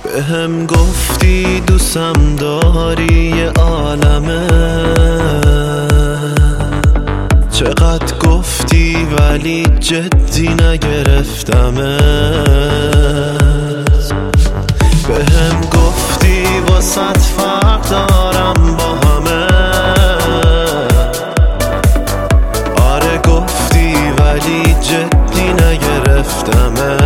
بهم گفتی دوستم داری یه عالمه، چقدر گفتی ولی جدی نگرفتمت. بهم گفتی واسط فرق دارم با همه، آره گفتی ولی جدی نگرفتمت.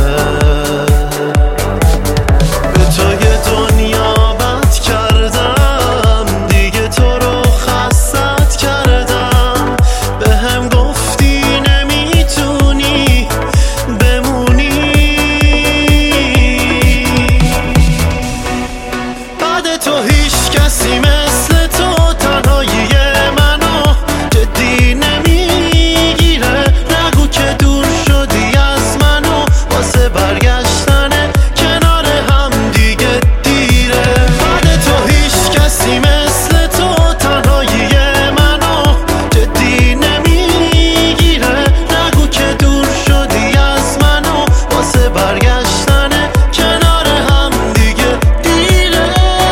تو هیچ کسی مثل تو تنهایی منو جدی نمیگیره، نگو که دور شدی از منو، واسه برگشتن کنار هم دیگه دیره. بعد تو هیچ کسی مثل تو تنهایی منو جدی نمیگیره، نگو که دور شدی از منو، واسه برگشتن کنار هم دیگه دیره.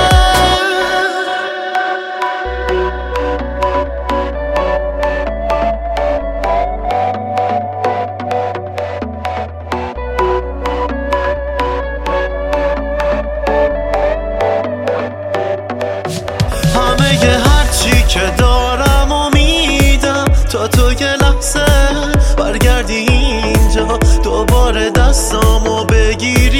همه هرچی که دارم و میدم تا تو یه لحظه برگردی اینجا، دوباره دستامو بگیری